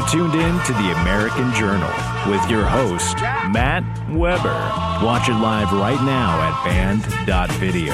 You're tuned in to the American Journal with your host, Matt Weber. Watch it live right now at band.video.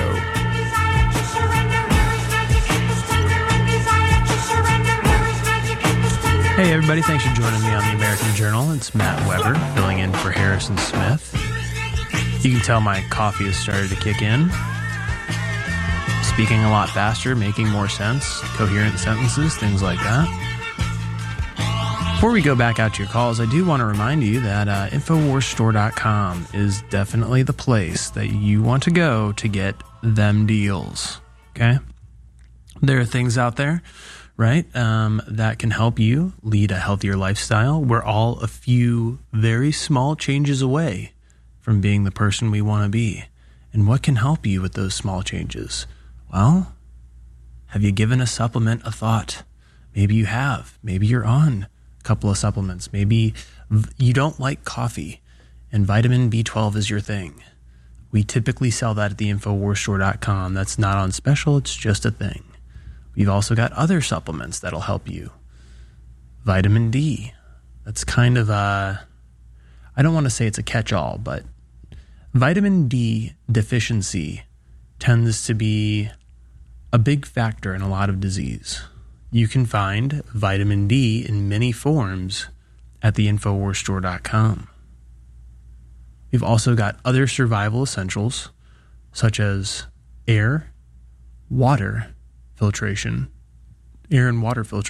Hey everybody, thanks for joining me on the American Journal. It's Matt Weber, filling in for Harrison Smith. You can tell my coffee has started to kick in. Speaking a lot faster, making more sense, coherent sentences, things like that. Before we go back out to your calls, I do want to remind you that InfoWarsStore.com is definitely the place that you want to go to get them deals. Okay? There are things out there, right, that can help you lead a healthier lifestyle. We're all a few very small changes away from being the person we want to be. And what can help you with those small changes? Well, have you given a supplement a thought? Maybe you have. Maybe you're on couple of supplements. Maybe you don't like coffee and vitamin B12 is your thing. We typically sell that at the InfoWarsStore.com. That's not on special. It's just a thing. We've also got other supplements that'll help you. Vitamin D. That's kind of I don't want to say it's a catch-all, but vitamin D deficiency tends to be a big factor in a lot of disease. You can find vitamin D in many forms at the InfoWarsStore.com. We've also got other survival essentials, such as air and water filtration, and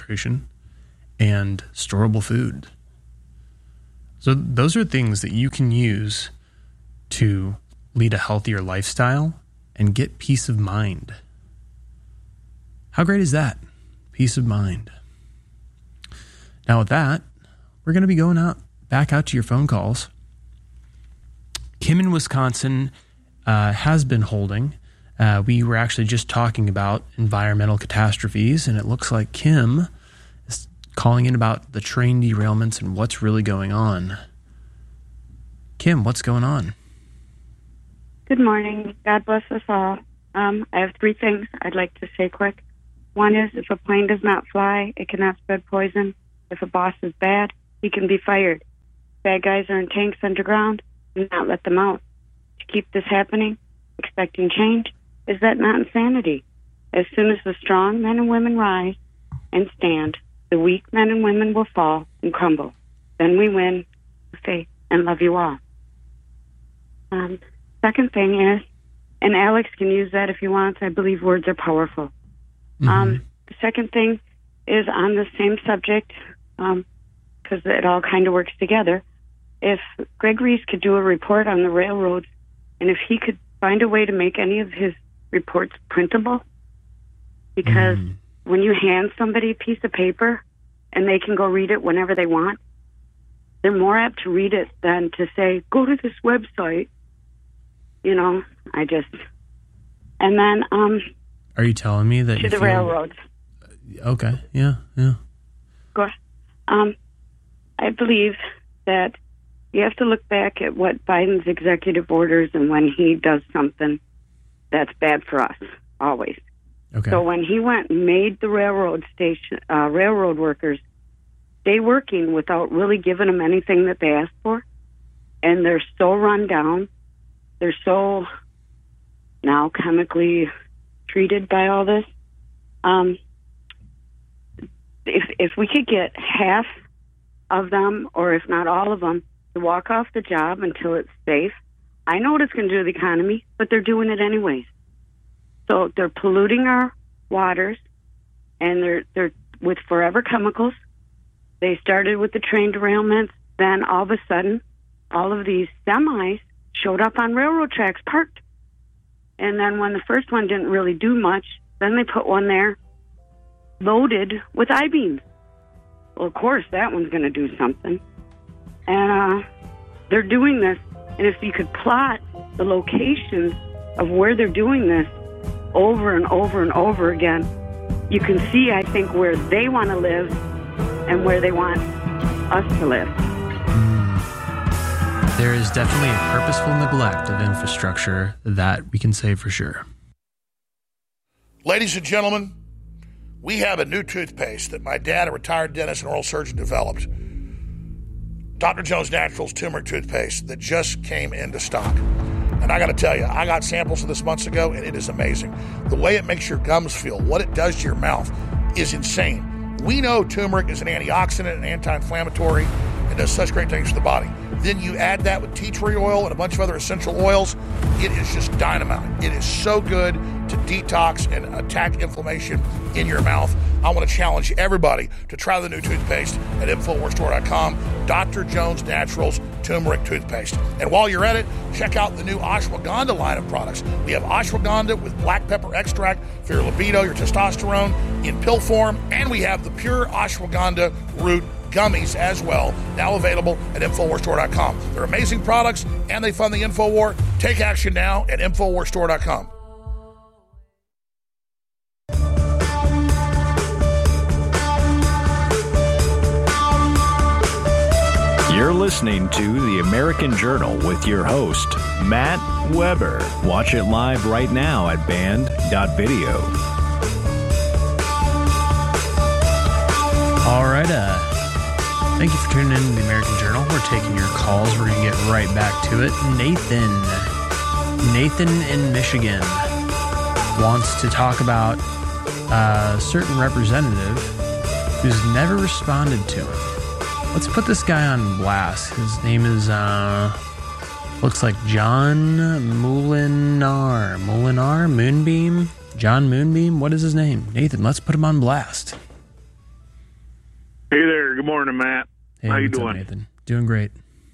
storable food. So those are things that you can use to lead a healthier lifestyle and get peace of mind. How great is that? Peace of mind. Now with that, we're going to be going back out to your phone calls. Kim in Wisconsin has been holding. We were actually just talking about environmental catastrophes, and it looks like Kim is calling in about the train derailments and what's really going on. Kim, what's going on? Good morning. God bless us all. I have three things I'd like to say quick. One is, if a plane does not fly, it cannot spread poison. If a boss is bad, he can be fired. Bad guys are in tanks underground. Do not let them out. To keep this happening, expecting change, is that not insanity? As soon as the strong men and women rise and stand, the weak men and women will fall and crumble. Then we win with faith and love you all. Second thing is, and Alex can use that if he wants, I believe words are powerful. The second thing is on the same subject, because it all kind of works together. If Greg Reese could do a report on the railroads, and if he could find a way to make any of his reports printable, because when you hand somebody a piece of paper and they can go read it whenever they want, they're more apt to read it than to say, go to this website. You know, and then, are you telling me that to the railroads? Okay, yeah. Go ahead. I believe that you have to look back at what Biden's executive orders and when he does something that's bad for us, always. Okay. So when he went and made the railroad workers stay working without really giving them anything that they asked for, and they're so run down, they're so now chemically treated by all this. If we could get half of them, or if not all of them, to walk off the job until it's safe, I know what it's going to do to the economy, but they're doing it anyways. So they're polluting our waters, and they're with forever chemicals. They started with the train derailments. Then all of a sudden, all of these semis showed up on railroad tracks parked. And then when the first one didn't really do much, then they put one there loaded with I-beams. Well, of course, that one's going to do something. And they're doing this. And if you could plot the locations of where they're doing this over and over and over again, you can see, I think, where they want to live and where they want us to live. There is definitely a purposeful neglect of infrastructure, that we can say for sure. Ladies and gentlemen, We have a new toothpaste that my dad, a retired dentist and oral surgeon, developed. Dr. Jones Naturals Turmeric Toothpaste that just came into stock. And I got to tell you, I got samples of this months ago, and it is amazing. The way it makes your gums feel, what it does to your mouth is insane. We know turmeric is an antioxidant and anti-inflammatory and does such great things for the body. Then you add that with tea tree oil and a bunch of other essential oils. It is just dynamite. It is so good to detox and attack inflammation in your mouth. I want to challenge everybody to try the new toothpaste at InfoWarsStore.com, Dr. Jones Naturals Turmeric Toothpaste. And while you're at it, check out the new ashwagandha line of products. We have ashwagandha with black pepper extract for your libido, your testosterone in pill form, and we have the pure ashwagandha root gummies as well, now available at InfoWarsStore.com. They're amazing products, and they fund the InfoWar. Take action now at InfoWarsStore.com. You're listening to The American Journal with your host, Matt Weber. Watch it live right now at band.video. All right, thank you for tuning in to The American Journal. We're taking your calls. We're going to get right back to it. Nathan in Michigan wants to talk about a certain representative who's never responded to him. Let's put this guy on blast. His name is, looks like John Moolinar. Moonbeam? John Moonbeam? What is his name? Nathan, let's put him on blast. Hey there. Good morning, Matt. Hey, how you what's doing? up, Nathan? Doing great.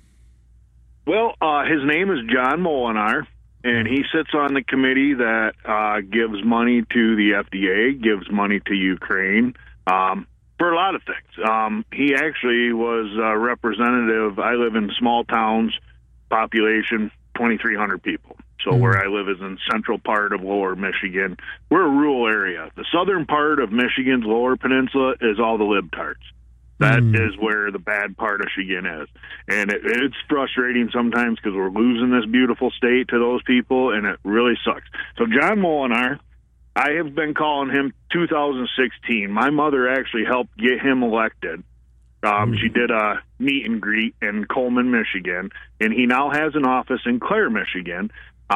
Well, his name is John Moolinar, and he sits on the committee that gives money to the FDA, gives money to Ukraine, for a lot of things. He actually was a representative. I live in small towns, population 2,300 people. So where I live is in central part of lower Michigan. We're a rural area. The southern part of Michigan's lower peninsula is all the libtards. That is where the bad part of Michigan is. And it's frustrating sometimes because we're losing this beautiful state to those people, and it really sucks. So John Moolinar, I have been calling him 2016. My mother actually helped get him elected. She did a meet and greet in Coleman, Michigan, and he now has an office in Clare, Michigan.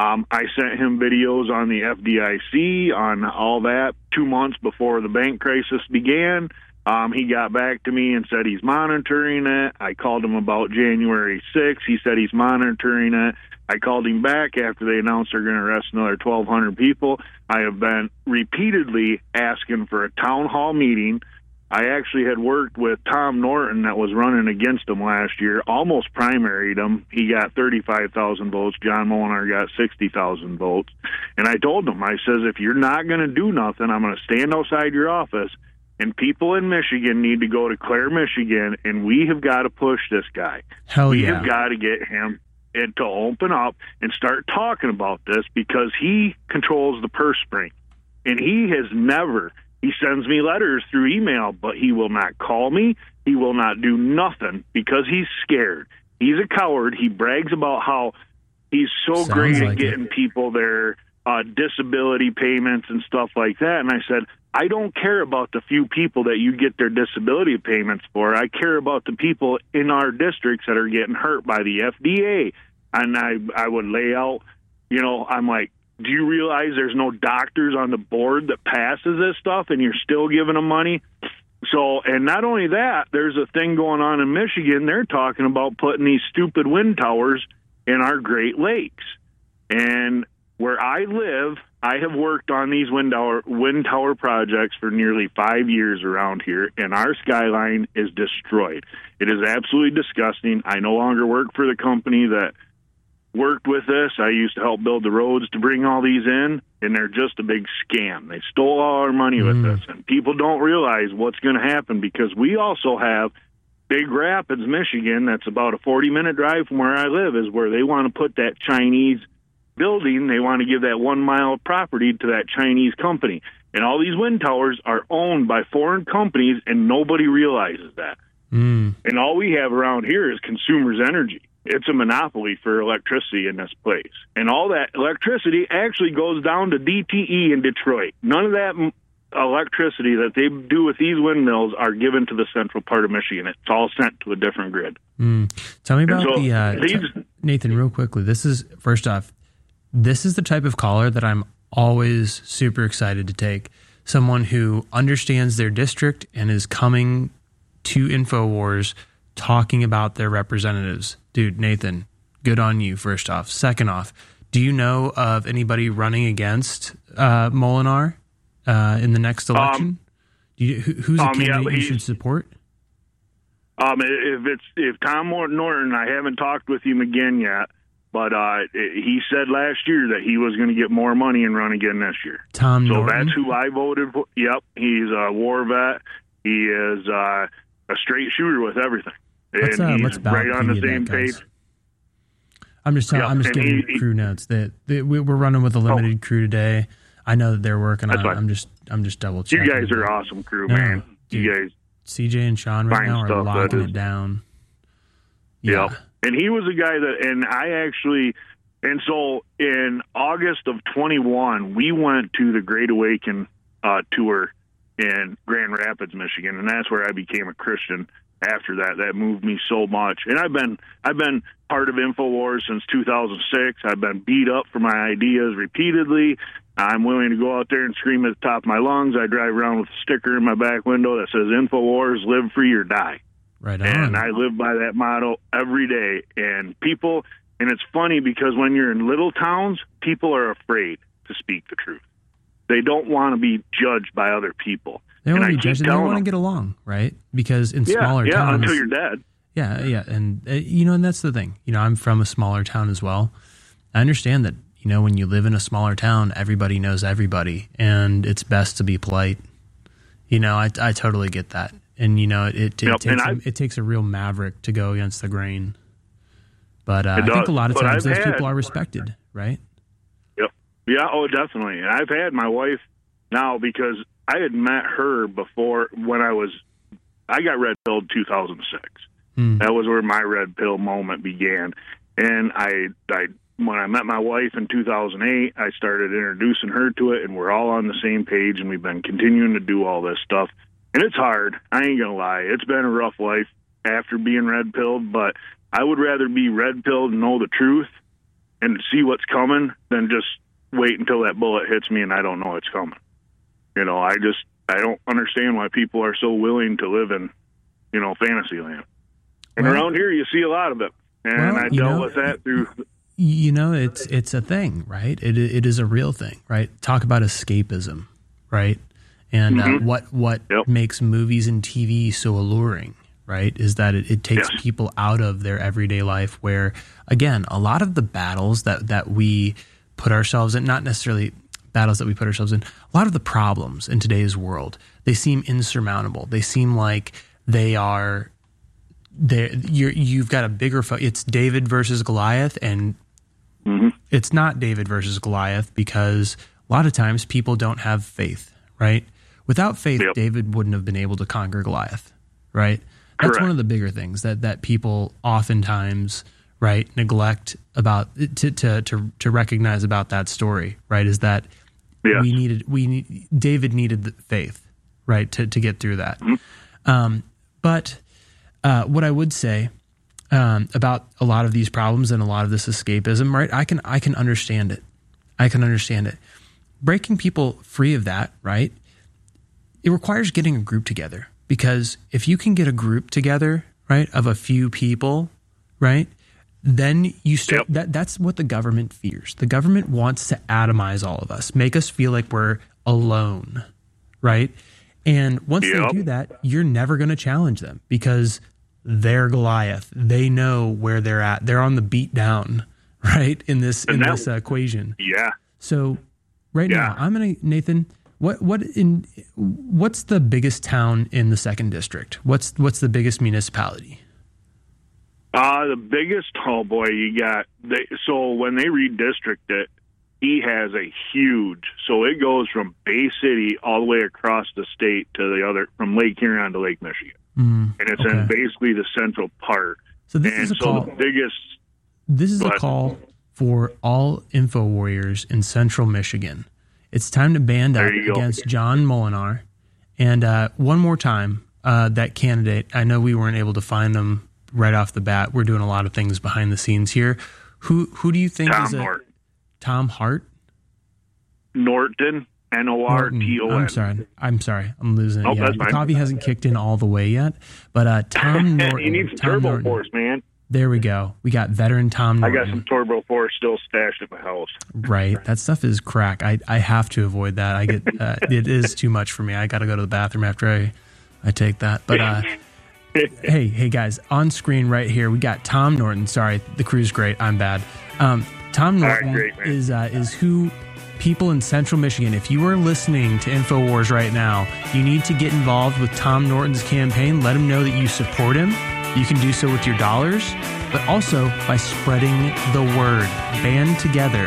I sent him videos on the FDIC, on all that, 2 months before the bank crisis began. He got back to me and said he's monitoring it. I called him about January 6th. He said he's monitoring it. I called him back after they announced they're going to arrest another 1,200 people. I have been repeatedly asking for a town hall meeting. I actually had worked with Tom Norton that was running against him last year, almost primaried him. He got 35,000 votes. John Moolinar got 60,000 votes. And I told him, I says, if you're not going to do nothing, I'm going to stand outside your office, and people in Michigan need to go to Clare, Michigan, and we have got to push this guy. We have got to get him and to open up and start talking about this, because he controls the purse string. And he has never, he sends me letters through email, but he will not call me. He will not do nothing because he's scared. He's a coward. He brags about how he's so great at getting people their disability payments and stuff like that. And I said, I don't care about the few people that you get their disability payments for. I care about the people in our districts that are getting hurt by the FDA. And I would lay out, I'm like, do you realize there's no doctors on the board that passes this stuff, and you're still giving them money? So, and not only that, there's a thing going on in Michigan. They're talking about putting these stupid wind towers in our Great Lakes. And where I live, I have worked on these wind tower projects for nearly 5 years around here, and our skyline is destroyed. It is absolutely disgusting. I no longer work for the company that worked with this. I used to help build the roads to bring all these in, and they're just a big scam. They stole all our money with this, and people don't realize what's going to happen, because we also have Big Rapids, Michigan, that's about a 40-minute drive from where I live, is where they want to put that Chinese building. They want to give that 1 mile of property to that Chinese company. And all these wind towers are owned by foreign companies, and nobody realizes that. And all we have around here is Consumers Energy. It's a monopoly for electricity in this place. And all that electricity actually goes down to DTE in Detroit. None of that electricity that they do with these windmills are given to the central part of Michigan. It's all sent to a different grid. Tell me about Nathan, real quickly. First off, this is the type of caller that I'm always super excited to take. Someone who understands their district and is coming to InfoWars talking about their representatives. Dude, Nathan, good on you, first off. Second off, do you know of anybody running against Molinar in the next election? Who's a candidate you should support? If Tom Norton, I haven't talked with him again yet, but he said last year that he was going to get more money and run again this year. Tom Norton? So that's who I voted for. Yep, he's a war vet. He is a straight shooter with everything. Let's right on the same page. I'm just giving crew notes that we're running with a limited crew today. I know that they're working on it. I'm just double checking. You guys are awesome crew, man. Dude, you guys, CJ and Sean right now are locking it down. Yeah. Yep. And he was a guy so in August of 21, we went to the Great Awaken tour in Grand Rapids, Michigan, and that's where I became a Christian. After that moved me so much. And I've been part of InfoWars since 2006. I've been beat up for my ideas repeatedly. I'm willing to go out there and scream at the top of my lungs. I drive around with a sticker in my back window that says InfoWars, live free or die. Right on. And I live by that motto every day. And it's funny because when you're in little towns, people are afraid to speak the truth. They don't want to be judged by other people. They don't want to be judged. They want to get along, right? Because in smaller towns, until you're dead. Yeah, and and that's the thing. I'm from a smaller town as well. I understand that when you live in a smaller town, everybody knows everybody, and it's best to be polite. I totally get that, and it takes a real maverick to go against the grain. But I think a lot of times those people are respected, right? Yep. Yeah. Oh, definitely. And I've had my wife now because I had met her before when I got red pilled in 2006. That was where my red pill moment began. And when I met my wife in 2008, I started introducing her to it, and we're all on the same page, and we've been continuing to do all this stuff. And it's hard. I ain't going to lie. It's been a rough life after being red pilled, but I would rather be red pilled and know the truth and see what's coming than just wait until that bullet hits me and I don't know it's coming. I don't understand why people are so willing to live in, fantasy land. And around here, you see a lot of it. And I dealt with that through. It's a thing, right? It is a real thing, right? Talk about escapism, right? And what makes movies and TV so alluring, right? Is that it takes people out of their everyday life where, again, a lot of the battles that we put ourselves in, not necessarily battles that we put ourselves in, a lot of the problems in today's world, they seem insurmountable. They seem like they are there. You've got a bigger it's David versus Goliath, and it's not David versus Goliath because a lot of times people don't have faith, right? Without faith, David wouldn't have been able to conquer Goliath, right? That's Correct. one of the bigger things that people oftentimes, right, neglect about to recognize about that story, right? Is that David needed the faith, right, to get through that. But what I would say about a lot of these problems and a lot of this escapism, right? I can understand it. I can understand it. Breaking people free of that, right? It requires getting a group together, because if you can get a group together, right, of a few people, right, then you start that's what the government fears. The government wants to atomize all of us, make us feel like we're alone, right? And once they do that, you're never going to challenge them because they're Goliath. They know where they're at. They're on the beat down, right, in this equation. Yeah. So now, I'm going to, Nathan, what's the biggest town in the 2nd District? What's the biggest municipality? The biggest, so when they redistrict it, he has a huge, so it goes from Bay City all the way across the state to the other, from Lake Huron to Lake Michigan. And it's in basically the central part. So this is a call. The biggest. This is a call for all Info Warriors in Central Michigan. It's time to band up There you go. against John Molinar. And one more time, that candidate, I know we weren't able to find him right off the bat. We're doing a lot of things behind the scenes here. Who do you think Tom is Norton. Tom Hart? Norton, Norton. I'm sorry. I'm losing it. Oh, Yeah, that's the fine. coffee hasn't kicked in all the way yet. But Tom Norton. You need some Tom Turbo Norton. Force, man. There we go. We got veteran Tom I Norton. got some Turbo Force still stashed at my house. Right. That stuff is crack. I have to avoid that. I get it is too much for me. I got to go to the bathroom after I take that. But hey guys, on screen right here, we got Tom Norton. Sorry, the crew's great. I'm bad. Tom Norton great, man. is who people in Central Michigan, if you are listening to InfoWars right now, you need to get involved with Tom Norton's campaign. Let him know that you support him. You can do so with your dollars, but also by spreading the word. Band together.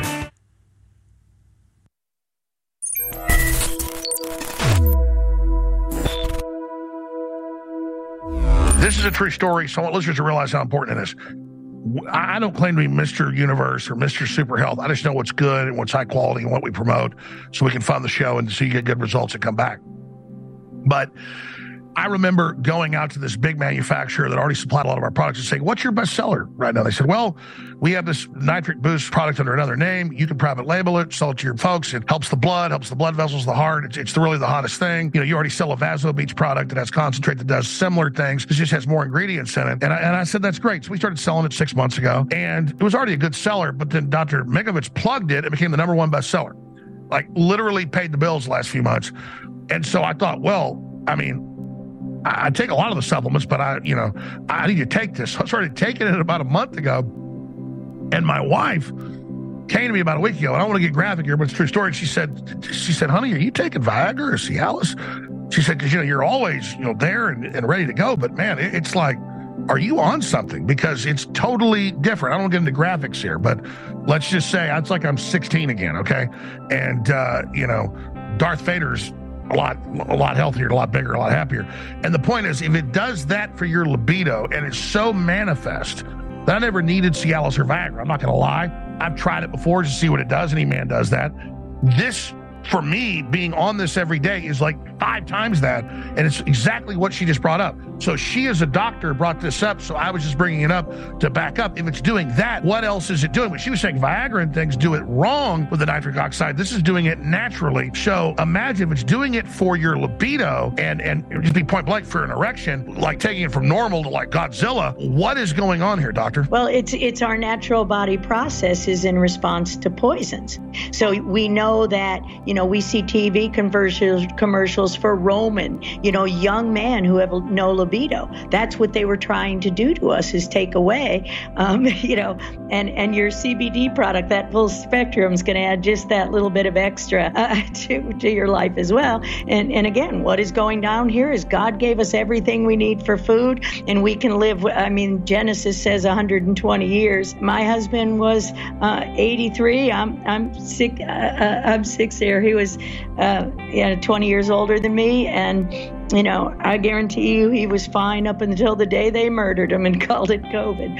This is a true story, so I want listeners to realize how important it is. I don't claim to be Mr. Universe or Mr. Super Health. I just know what's good and what's high quality and what we promote so we can fund the show and so you get good results and come back. But I remember going out to this big manufacturer that already supplied a lot of our products and saying, what's your best seller right now? They said, well, we have this Nitric Boost product under another name. You can private label it, sell it to your folks. It helps the blood vessels, the heart. It's really the hottest thing. You know, you already sell a Vaso Beach product that has concentrate that does similar things. It just has more ingredients in it. And I said, that's great. So we started selling it 6 months ago. And it was already a good seller, but then Dr. Mikovits plugged it and became the #1 bestseller. Like literally paid the bills the last few months. And so I thought, well, I mean, I take a lot of the supplements, but I need to take this. So I started taking it about a month ago. And my wife came to me about a week ago, and I don't want to get graphic here, but it's a true story. She said, honey, are you taking Viagra or Cialis? She said, because, you're always, there and ready to go. But man, it's like, are you on something? Because it's totally different. I don't get into graphics here, but let's just say it's like I'm 16 again. Okay. And, Darth Vader's a lot healthier, a lot bigger, a lot happier. And the point is, if it does that for your libido and it's so manifest that I never needed Cialis or Viagra, I'm not going to lie. I've tried it before to see what it does. Any man does that. This, for me, being on this every day is like 5 times that. And it's exactly what she just brought up. So she, as a doctor, brought this up. So I was just bringing it up to back up. If it's doing that, what else is it doing? When she was saying Viagra and things do it wrong with the nitric oxide, this is doing it naturally. So imagine if it's doing it for your libido and just be point blank for an erection, like taking it from normal to like Godzilla. What is going on here, doctor? Well, it's our natural body processes in response to poisons. So we know that, we see TV commercials for Roman, young men who have no libido. That's what they were trying to do to us, is take away, and your CBD product, that full spectrum, is going to add just that little bit of extra to your life as well. And again, what is going down here is God gave us everything we need for food, and we can live. Genesis says 120 years. My husband was 83. I'm sick. I'm 6 here. He was 20 years older than me, and I guarantee you he was fine up until the day they murdered him and called it COVID.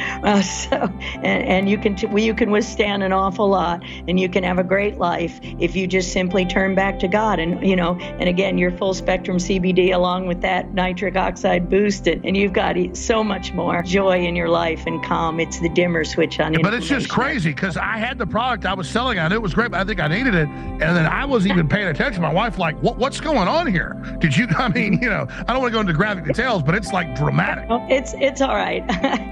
And you can withstand an awful lot, and you can have a great life if you just simply turn back to God. And and again, your full spectrum CBD along with that nitric oxide boost, and you've got so much more joy in your life and calm. It's the dimmer switch on. But it's just crazy because I had the product I was selling. I knew it was great, but I think I needed it, and then I wasn't even paying attention. My wife like, what's going on here? Did you? I don't want to go into graphic details, but it's like dramatic. Oh, it's all right.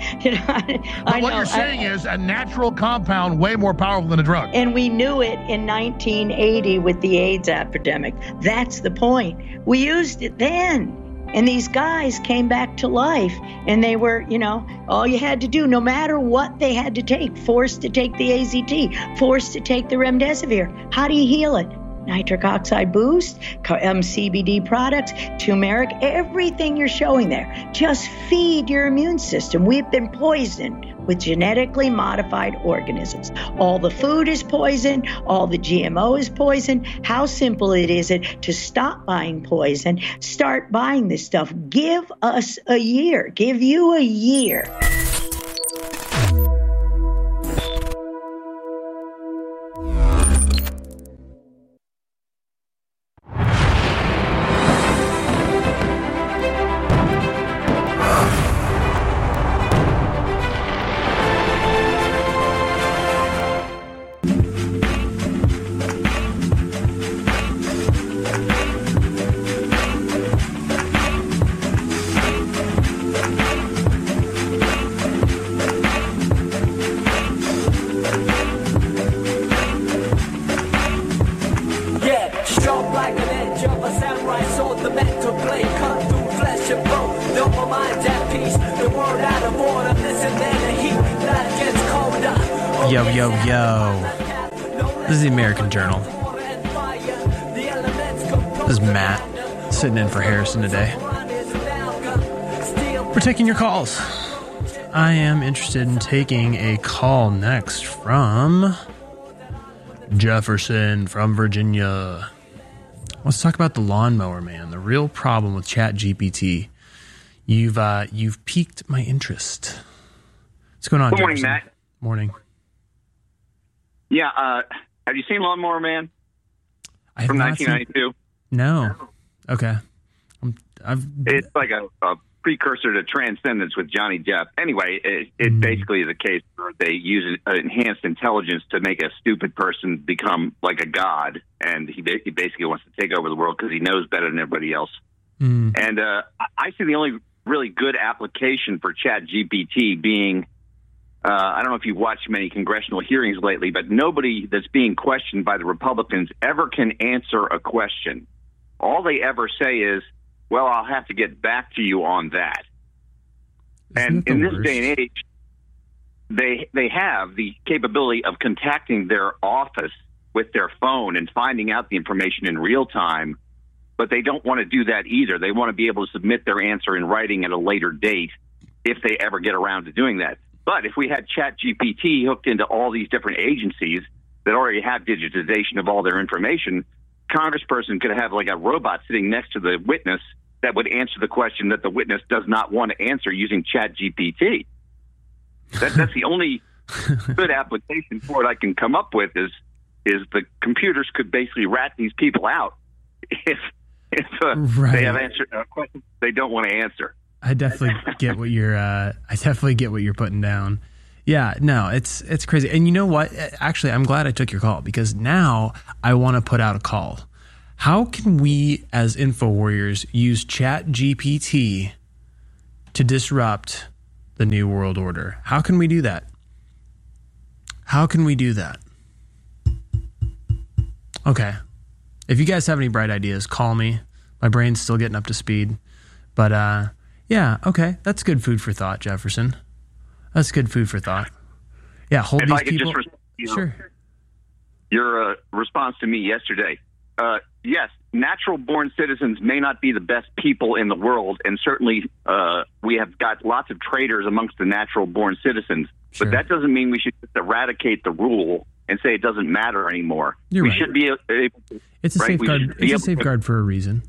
But what you're saying is a natural compound way more powerful than a drug. And we knew it in 1980 with the AIDS epidemic. That's the point. We used it then. And these guys came back to life, and they were, all you had to do, no matter what they had to take, forced to take the AZT, forced to take the remdesivir. How do you heal it? Nitric oxide boost, CBD products, turmeric, everything you're showing there. Just feed your immune system. We've been poisoned with genetically modified organisms. All the food is poison. All the GMO is poison. How simple is it to stop buying poison? Start buying this stuff. Give us a year. Give you a year. Yo, yo, yo. This is the American Journal. This is Matt, sitting in for Harrison today. We're taking your calls. I am interested in taking a call next from Jefferson from Virginia. Let's talk about the lawnmower man, the real problem with ChatGPT. You've piqued my interest. What's going on, Good morning, Jefferson? Matt. Morning. Yeah, have you seen Lawnmower Man I have from not 1992? No. Okay. It's like a precursor to Transcendence with Johnny Depp. Anyway, it basically is a case where they use enhanced intelligence to make a stupid person become like a god, and he basically wants to take over the world because he knows better than everybody else. And I see the only really good application for ChatGPT being, I don't know if you've watched many congressional hearings lately, but nobody that's being questioned by the Republicans ever can answer a question. All they ever say is, well, I'll have to get back to you on that. And in this day and age, they have the capability of contacting their office with their phone and finding out the information in real time, but they don't want to do that either. They want to be able to submit their answer in writing at a later date if they ever get around to doing that. But if we had ChatGPT hooked into all these different agencies that already have digitization of all their information, congressperson could have like a robot sitting next to the witness that would answer the question that the witness does not want to answer using ChatGPT. That's the only good application for it I can come up with is the computers could basically rat these people out if they have answered questions they don't want to answer. I definitely get what you're putting down. Yeah, no, it's crazy. And you know what? Actually, I'm glad I took your call because now I want to put out a call. How can we as InfoWarriors use ChatGPT to disrupt the New World Order? How can we do that? Okay. If you guys have any bright ideas, call me. My brain's still getting up to speed. But yeah, okay. That's good food for thought, Jefferson. That's good food for thought. Yeah, hold these people. Sure. Your response to me yesterday. Yes, natural-born citizens may not be the best people in the world, and certainly we have got lots of traitors amongst the natural-born citizens. Sure. But that doesn't mean we should just eradicate the rule and say it doesn't matter anymore. You're right. Should be able to, it's a safeguard. It's a safeguard for a reason.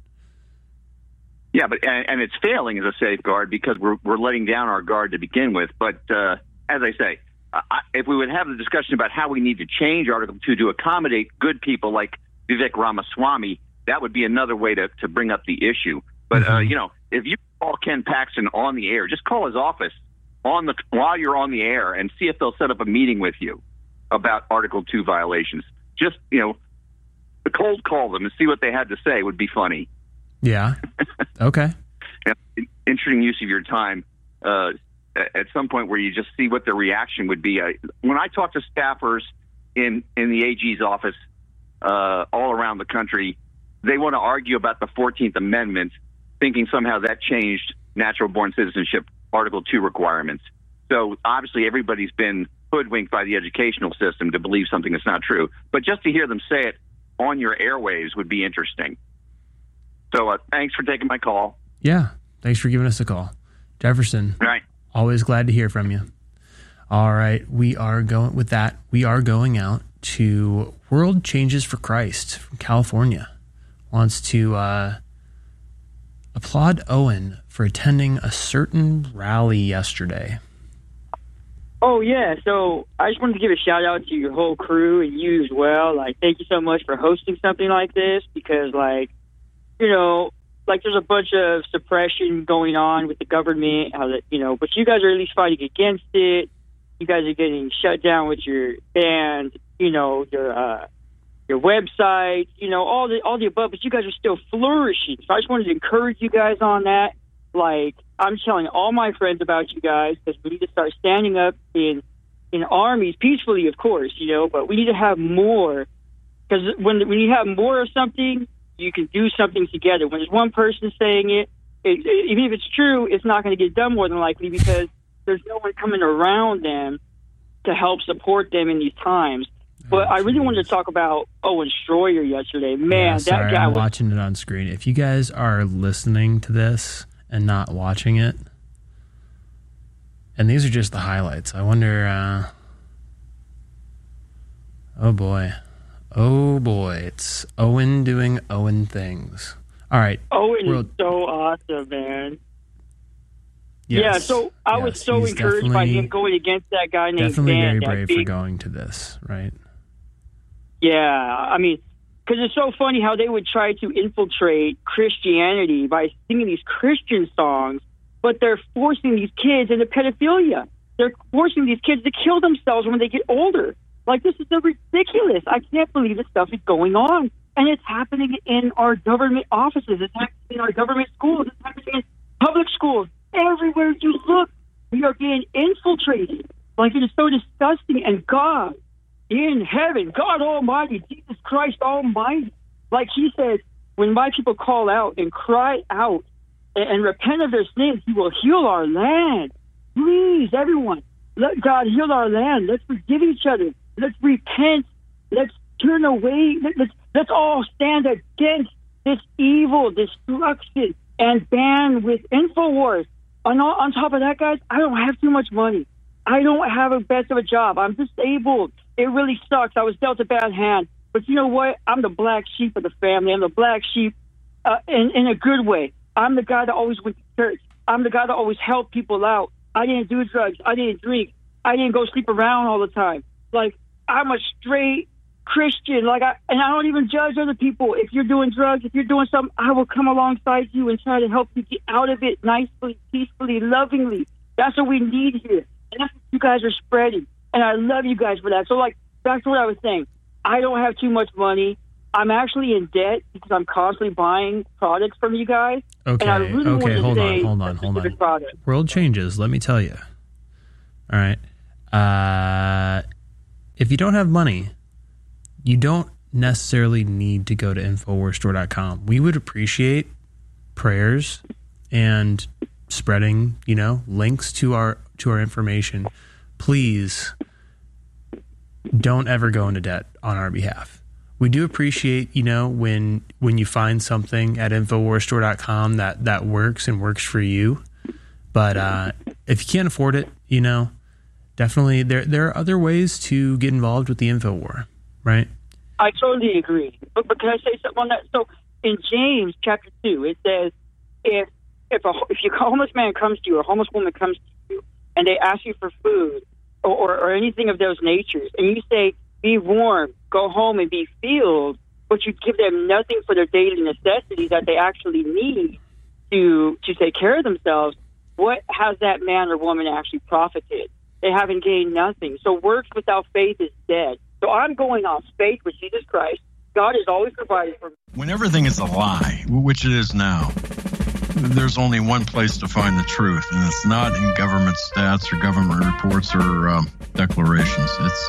Yeah, but and it's failing as a safeguard because we're letting down our guard to begin with. But as I say, if we would have the discussion about how we need to change Article 2 to accommodate good people like Vivek Ramaswamy, that would be another way to bring up the issue. But if you call Ken Paxton on the air, just call his office while you're on the air and see if they'll set up a meeting with you about Article 2 violations. Just cold call them and see what they had to say would be funny. Yeah. Okay. Interesting use of your time at some point where you just see what their reaction would be. When I talk to staffers in the AG's office all around the country, they want to argue about the 14th Amendment, thinking somehow that changed natural-born citizenship Article 2 requirements. So obviously everybody's been hoodwinked by the educational system to believe something that's not true. But just to hear them say it on your airwaves would be interesting. So thanks for taking my call. Yeah, thanks for giving us a call. Jefferson, right. Always glad to hear from you. All right, we are going out to World Changes for Christ from California. Wants to applaud Owen for attending a certain rally yesterday. Oh, yeah. So I just wanted to give a shout out to your whole crew and you as well. Like, thank you so much for hosting something like this because, there's a bunch of suppression going on with the government, but you guys are at least fighting against it. You guys are getting shut down with your band, your website, all the above, but you guys are still flourishing. So I just wanted to encourage you guys on that. Like, I'm telling all my friends about you guys because we need to start standing up in armies peacefully, of course, but we need to have more because when you have more of something, you can do something together. When there's one person saying it, even if it's true, it's not going to get done more than likely because there's no one coming around them to help support them in these times. But I really wanted to talk about Owen Schroyer yesterday. Man, sorry, that guy I'm was watching it on screen. If you guys are listening to this and not watching it, and these are just the highlights, I wonder, oh boy, it's Owen doing Owen things. All right. Owen is so awesome, man. Yes, yeah, so I was so encouraged by him going against that guy named definitely Dan. Very brave for going to this, right? Yeah, I mean, because it's so funny how they would try to infiltrate Christianity by singing these Christian songs, but they're forcing these kids into pedophilia. They're forcing these kids to kill themselves when they get older. Like, this is so ridiculous. I can't believe this stuff is going on. And it's happening in our government offices. It's happening in our government schools. It's happening in public schools. Everywhere you look, we are being infiltrated. Like, it is so disgusting. And God in heaven, God Almighty, Jesus Christ Almighty, like he said, when my people call out and cry out and repent of their sins, he will heal our land. Please, everyone, let God heal our land. Let's forgive each other. Let's repent. Let's turn away. Let's all stand against this evil destruction and ban with InfoWars. On top of that, guys, I don't have too much money. I don't have a best of a job. I'm disabled. It really sucks. I was dealt a bad hand. But you know what? I'm the black sheep of the family. I'm the black sheep in a good way. I'm the guy that always went to church. I'm the guy that always helped people out. I didn't do drugs. I didn't drink. I didn't go sleep around all the time. Like, I'm a straight Christian. And I don't even judge other people. If you're doing drugs, if you're doing something, I will come alongside you and try to help you get out of it nicely, peacefully, lovingly. That's what we need here. And that's what you guys are spreading. And I love you guys for that. So, back to what I was saying. I don't have too much money. I'm actually in debt because I'm constantly buying products from you guys. Okay, and I really hold on. Product. World changes, let me tell you. All right. If you don't have money, you don't necessarily need to go to InfoWarsStore.com. We would appreciate prayers and spreading, links to our information. Please don't ever go into debt on our behalf. We do appreciate, when you find something at InfoWarsStore.com that works and works for you. But if you can't afford it, definitely there are other ways to get involved with the InfoWar, right? I totally agree. But can I say something on that? So in James chapter 2, it says, if a homeless man comes to you or a homeless woman comes to you and they ask you for food or anything of those natures, and you say, be warm, go home and be filled, but you give them nothing for their daily necessities that they actually need to take care of themselves, what has that man or woman actually profited? They haven't gained nothing. So works without faith is dead. So I'm going off faith with Jesus Christ. God has always provided for me. When everything is a lie, which it is now, there's only one place to find the truth, and it's not in government stats or government reports or declarations.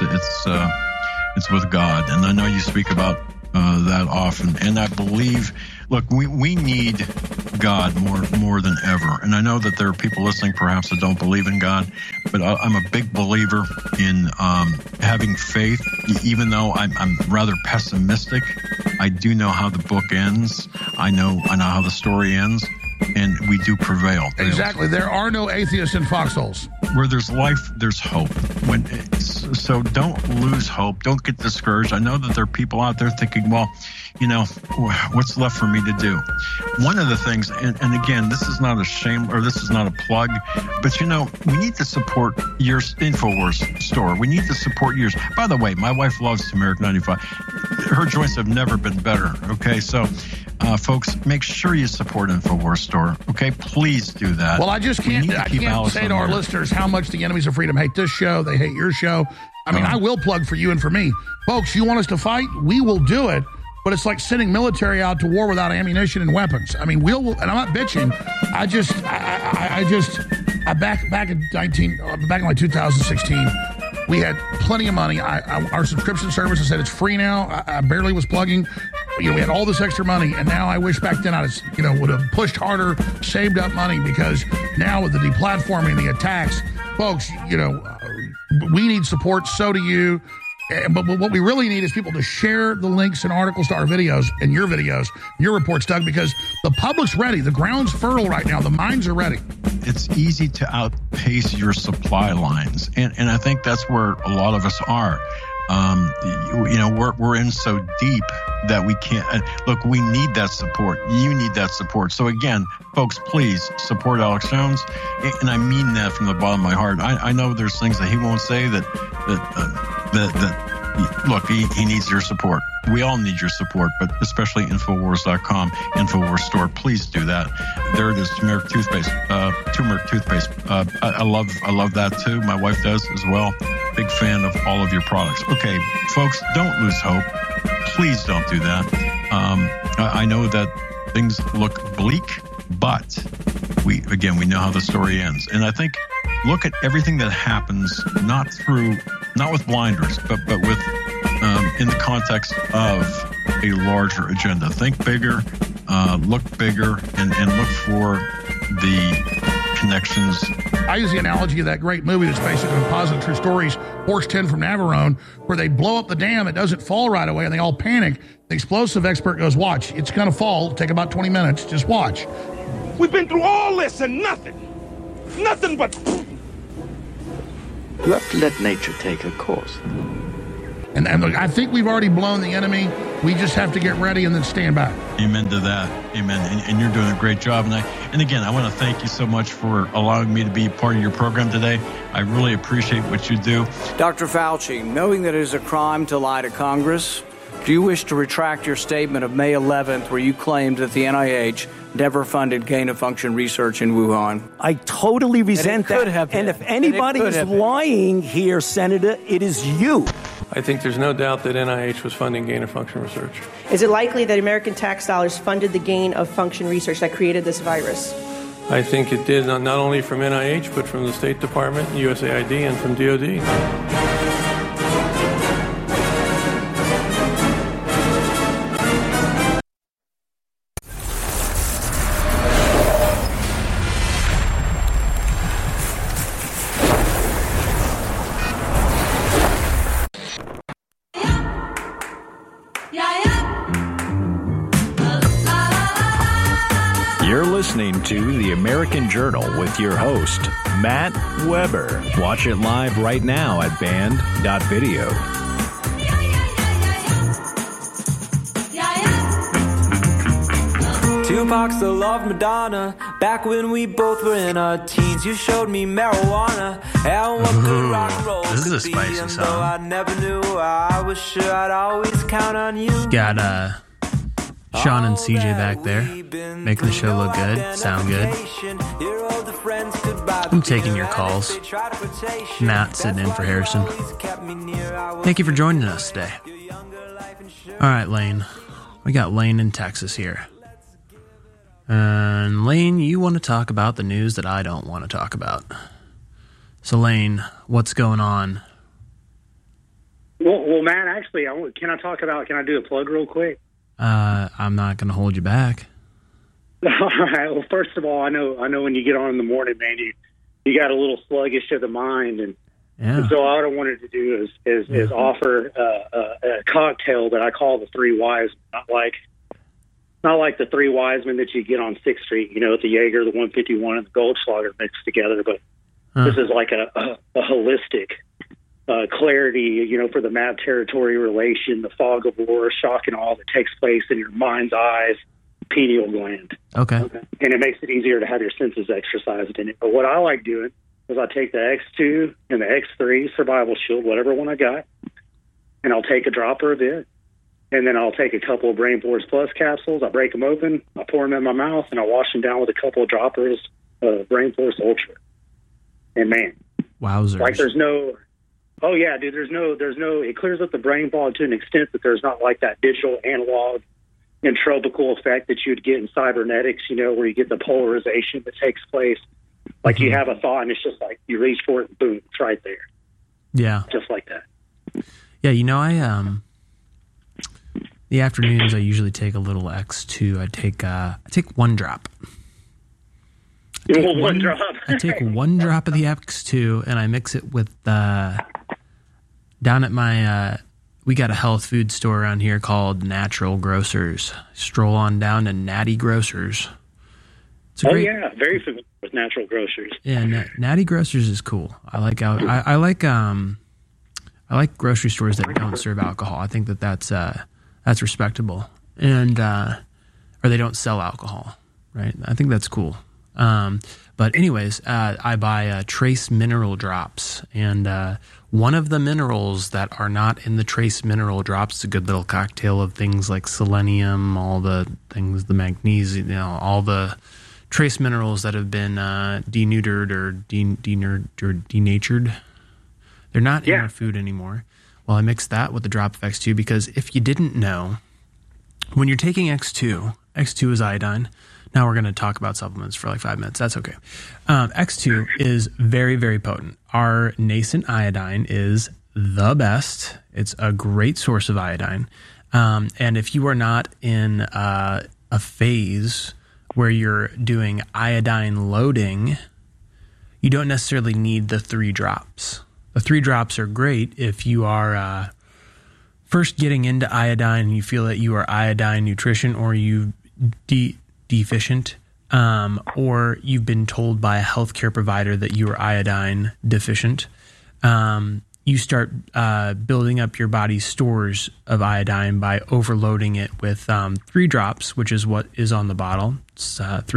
It's with God, and I know you speak about that often. And I believe, look, we need God more than ever. And I know that there are people listening, perhaps, that don't believe in God, but I'm a big believer in having faith, even though I'm rather pessimistic. I do know how the book ends. I know how the story ends. And we do prevail. Exactly. There are no atheists in foxholes. Where there's life, there's hope. So don't lose hope. Don't get discouraged. I know that there are people out there thinking, well, what's left for me to do? One of the things, and again, this is not a shame or this is not a plug, but we need to support your InfoWars store. We need to support yours. By the way, my wife loves Turmeric 95. Her joints have never been better. Okay, so folks, make sure you support InfoWars store. Okay, please do that. Well, I can't say to our listeners how much the enemies of freedom hate this show. They hate your show. I mean, I will plug for you and for me. Folks, you want us to fight? We will do it. But it's like sending military out to war without ammunition and weapons. I mean, and I'm not bitching. Back in like 2016, we had plenty of money. Our subscription service, I said it's free now. I barely was plugging. We had all this extra money, and now I wish back then I was, would have pushed harder, saved up money, because now with the deplatforming, the attacks, folks, we need support, so do you. But what we really need is people to share the links and articles to our videos and your videos, your reports, Doug, because the public's ready. The ground's fertile right now. The mines are ready. It's easy to outpace your supply lines. And I think that's where a lot of us are. We're in so deep that we can't look. We need that support. You need that support. So again, folks, please support Alex Jones, and I mean that from the bottom of my heart. I know there's things that he won't say that look, he needs your support. We all need your support, but especially Infowars.com, Infowars store. Please do that. There it is, turmeric toothpaste. I love that too. My wife does as well. Big fan of all of your products. Okay, folks, don't lose hope. Please don't do that. I know that things look bleak, but we know how the story ends. And I think look at everything that happens, not with blinders, but with in the context of a larger agenda. Think bigger, look bigger, and look for the connections. I use the analogy of that great movie that's based on positive true stories, Horse 10 from Navarone, where they blow up the dam, it doesn't fall right away, and they all panic. The explosive expert goes, watch, it's going to fall, it'll take about 20 minutes, just watch. We've been through all this and nothing but... You have to let nature take her course. And look, I think we've already blown the enemy. We just have to get ready and then stand back. Amen to that. Amen. And you're doing a great job. And again, I want to thank you so much for allowing me to be part of your program today. I really appreciate what you do. Dr. Fauci, knowing that it is a crime to lie to Congress, do you wish to retract your statement of May 11th where you claimed that the NIH never funded gain-of-function research in Wuhan? I totally resent that. And if anybody is lying here, Senator, it is you. I think there's no doubt that NIH was funding gain-of-function research. Is it likely that American tax dollars funded the gain-of-function research that created this virus? I think it did, not only from NIH, but from the State Department, USAID, and from DOD. Listening to The American Journal with your host, Matt Weber. Watch it live right now at band.video. Tupac still loved Madonna. Back when we both were in our teens, you showed me marijuana and what good rock and roll this is a spicy and song. though I never knew, I was sure I'd always count on you. Got Sean and CJ back there, making the show look good, sound good. I'm taking your calls. Matt sitting in for Harrison. Thank you for joining us today. All right, Lane. We got Lane in Texas here. And Lane, you want to talk about the news that I don't want to talk about. So Lane, what's going on? Well, Matt, actually, can I do a plug real quick? I'm not going to hold you back. All right. Well, first of all, I know when you get on in the morning, man, you got a little sluggish of the mind, and so all I wanted to do is offer a cocktail that I call the Three Wise. Not like the Three Wise Men that you get on 6th Street, with the Jaeger, the 151, and the Goldschlager mixed together. But this is like a holistic clarity, for the map territory relation, the fog of war, shock and awe that takes place in your mind's eyes, pineal gland. Okay. And it makes it easier to have your senses exercised in it. But what I like doing is I take the X2 and the X3 Survival Shield, whatever one I got, and I'll take a dropper of it, and then I'll take a couple of Brain Force Plus capsules, I break them open, I pour them in my mouth, and I wash them down with a couple of droppers of Brain Force Ultra. And man, wowzers. Like oh yeah, dude, there's no, it clears up the brain fog to an extent that there's not like that digital analog entropical effect that you'd get in cybernetics, where you get the polarization that takes place. Like you have a thought and it's just like you reach for it and boom, it's right there. Yeah. Just like that. Yeah, I the afternoons I usually take a little X2. I take 1 drop. One drop. I take 1 drop of the X2 and I mix it with down at my we got a health food store around here called Natural Grocers. Stroll on down to Natty Grocers. Very familiar with Natural Grocers. Yeah, Natty Grocers is cool. I like grocery stores that don't serve alcohol. I think that's respectable, and or they don't sell alcohol, right? I think that's cool. But anyways, I buy Trace Mineral Drops, and one of the minerals that are not in the Trace Mineral Drops is a good little cocktail of things like selenium, all the things, the magnesium, all the trace minerals that have been denatured or denatured. They're not in our food anymore. Well, I mix that with the drop of X2 because if you didn't know, when you're taking X2 is iodine. Now we're going to talk about supplements for like 5 minutes. That's okay. X2 is very, very potent. Our nascent iodine is the best. It's a great source of iodine. And if you are not in a phase where you're doing iodine loading, you don't necessarily need the 3 drops. The 3 drops are great if you are first getting into iodine and you feel that you are iodine nutrition or you deficient, or you've been told by a healthcare provider that you are iodine deficient. You start building up your body's stores of iodine by overloading it with 3 drops, which is what is on the bottle. It's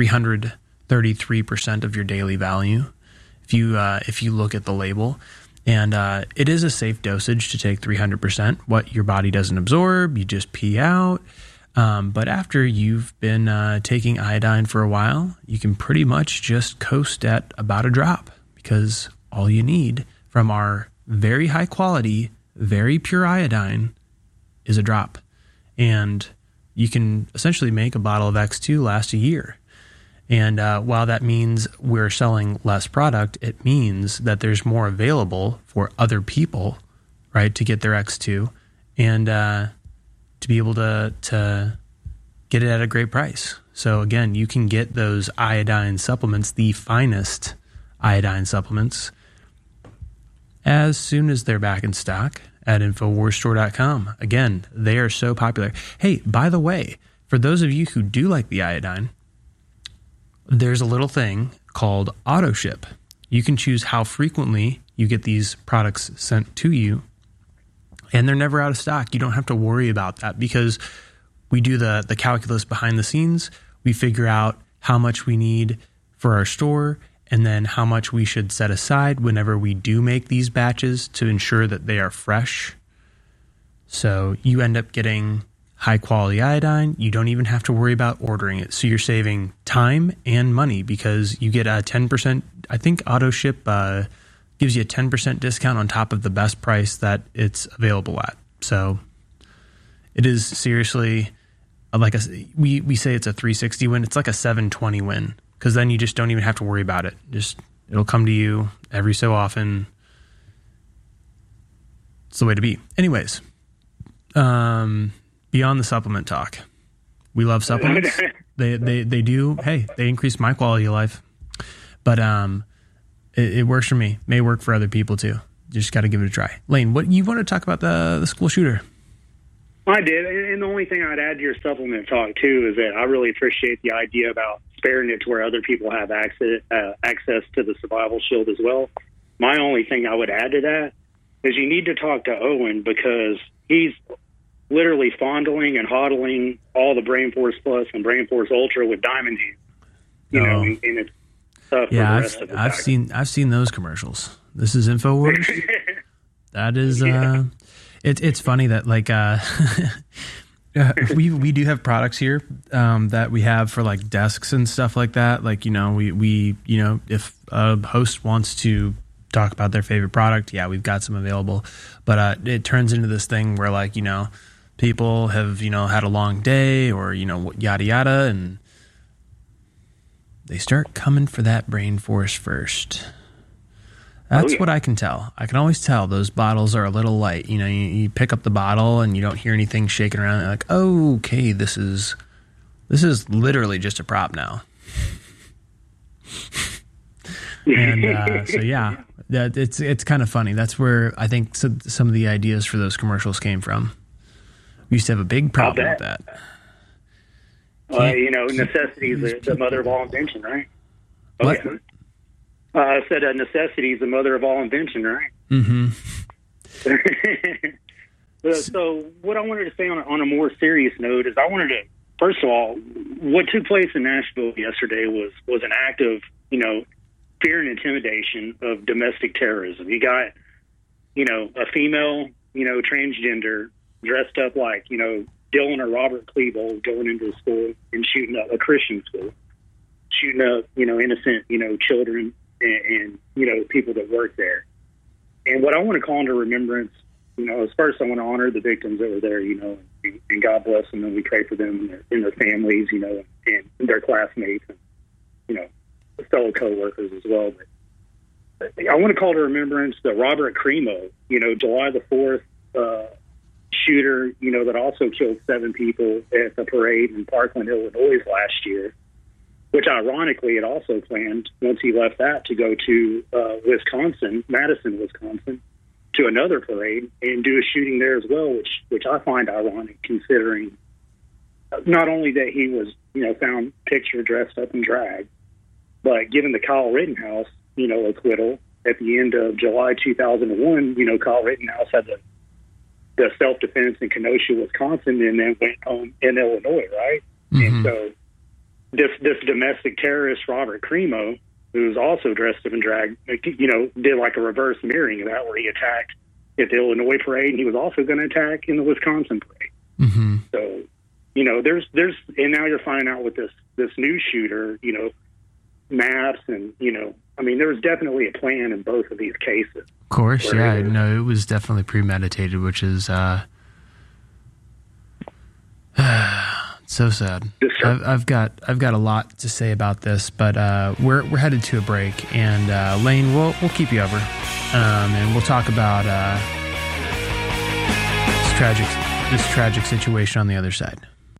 333% of your daily value if you look at the label. And it is a safe dosage to take 300%. What your body doesn't absorb, you just pee out. But after you've been taking iodine for a while, you can pretty much just coast at about a drop because all you need from our very high quality, very pure iodine is a drop. And you can essentially make a bottle of X2 last a year. And while that means we're selling less product, it means that there's more available for other people, right, to get their X2 and to be able to get it at a great price. So again, you can get those iodine supplements, the finest iodine supplements, as soon as they're back in stock at InfoWarsStore.com. Again, they are so popular. Hey, by the way, for those of you who do like the iodine, there's a little thing called auto ship. You can choose how frequently you get these products sent to you, and they're never out of stock. You don't have to worry about that because we do the calculus behind the scenes. We figure out how much we need for our store and then how much we should set aside whenever we do make these batches to ensure that they are fresh. So you end up getting high quality iodine. You don't even have to worry about ordering it. So you're saving time and money because you get a 10%, I think auto ship gives you a 10% discount on top of the best price that it's available at. So it is seriously like we say it's a 360 win. It's like a 720 win because then you just don't even have to worry about it. It'll come to you every so often. It's the way to be. Anyways, beyond the supplement talk, we love supplements. They do. Hey, they increase my quality of life, but it works for me. May work for other people too. Just got to give it a try. Lane, what you want to talk about the school shooter? I did, and the only thing I'd add to your supplement talk too is that I really appreciate the idea about sparing it to where other people have access to the survival shield as well. My only thing I would add to that is you need to talk to Owen because he's literally fondling and hodling all the Brain Force Plus and Brain Force Ultra with Diamond Hands. You know, and it's tough. Yeah, for the rest of I've seen those commercials. This is InfoWars. That is it's funny that like we do have products here that we have for like desks and stuff like that. Like, you know, we you know, if a host wants to talk about their favorite product, yeah, we've got some available. But it turns into this thing where like, you know, people have, you know, had a long day or, you know, yada yada, and they start coming for that Brain Force first. That's what I can tell. I can always tell those bottles are a little light. You know, you pick up the bottle and you don't hear anything shaking around. You're like, oh, okay, this is literally just a prop now. And so, yeah, that it's kind of funny. That's where I think some of the ideas for those commercials came from. We used to have a big problem with that. Necessity is the mother of all invention, right? What? Okay. I said necessity is the mother of all invention, right? Mm-hmm. So what I wanted to say on a more serious note is I wanted to, first of all, what took place in Nashville yesterday was an act of, fear and intimidation of domestic terrorism. You got, a female, transgender dressed up like, Dylan or Robert Klebold going into a school and shooting up a Christian school, shooting up, innocent, children and people that work there. And what I want to call into remembrance, first I want to honor the victims that were there, and God bless them, and we pray for them and their families, and their classmates, and, fellow co-workers as well. But I want to call to remembrance the Robert Crimo, July the 4th shooter, that also killed 7 people at the parade in Parkland, Illinois last year, which ironically had also planned, once he left that, to go to Madison, Wisconsin, to another parade and do a shooting there as well, which I find ironic, considering not only that he was, found pictured dressed up in drag, but given the Kyle Rittenhouse, acquittal at the end of July 2001, Kyle Rittenhouse had the self-defense in Kenosha, Wisconsin, and then went home in Illinois, right? Mm-hmm. And so this domestic terrorist, Robert Crimo, who's also dressed up in drag, did like a reverse mirroring of that, where he attacked at the Illinois parade, and he was also going to attack in the Wisconsin parade. Mm-hmm. So, there's, and now you're finding out with this new shooter, maps, and, there was definitely a plan in both of these cases. Of course, yeah. No, it was definitely premeditated, which is so sad. I've got a lot to say about this, but we're headed to a break, and Lane, we'll keep you over, and we'll talk about this tragic situation on the other side.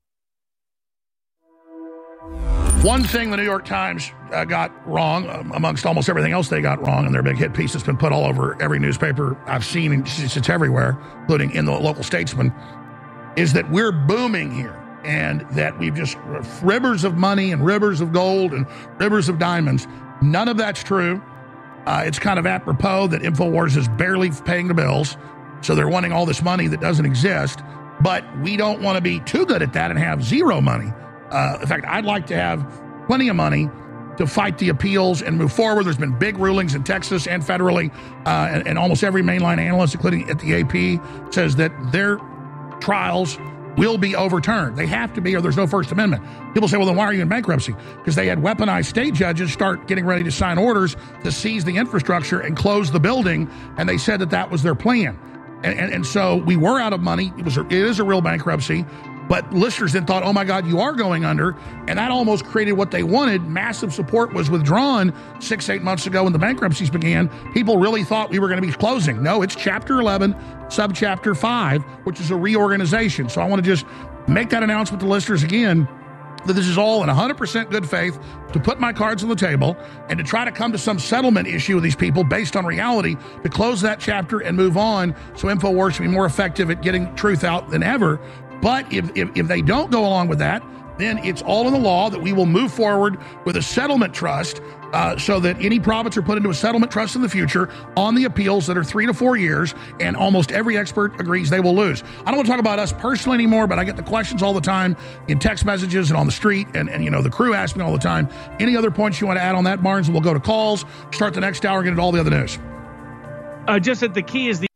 One thing the New York Times got wrong, amongst almost everything else they got wrong, and their big hit piece that's been put all over every newspaper I've seen, and it's everywhere, including in the local Statesman, is that we're booming here, and that we've just rivers of money and rivers of gold and rivers of diamonds. None of that's true. It's kind of apropos that InfoWars is barely paying the bills, so they're wanting all this money that doesn't exist, but we don't want to be too good at that and have zero money. In fact, I'd like to have plenty of money to fight the appeals and move forward. There's been big rulings in Texas and federally, and almost every mainline analyst, including at the AP, says that their trials will be overturned. They have to be, or there's no First Amendment. People say, well, then why are you in bankruptcy? Because they had weaponized state judges start getting ready to sign orders to seize the infrastructure and close the building, and they said that was their plan. And so we were out of money. It is a real bankruptcy. But listeners then thought, oh, my God, you are going under. And that almost created what they wanted. Massive support was withdrawn 6-8 months ago when the bankruptcies began. People really thought we were going to be closing. No, it's Chapter 11, Subchapter 5, which is a reorganization. So I want to just make that announcement to listeners again, that this is all in 100% good faith, to put my cards on the table and to try to come to some settlement issue with these people based on reality, to close that chapter and move on, so InfoWars can be more effective at getting truth out than ever. But if they don't go along with that, then it's all in the law that we will move forward with a settlement trust, so that any profits are put into a settlement trust in the future on the appeals that are 3 to 4 years, and almost every expert agrees they will lose. I don't want to talk about us personally anymore, but I get the questions all the time in text messages and on the street, and the crew asks me all the time. Any other points you want to add on that, Barnes? We'll go to calls, start the next hour, get into all the other news. Just that the key is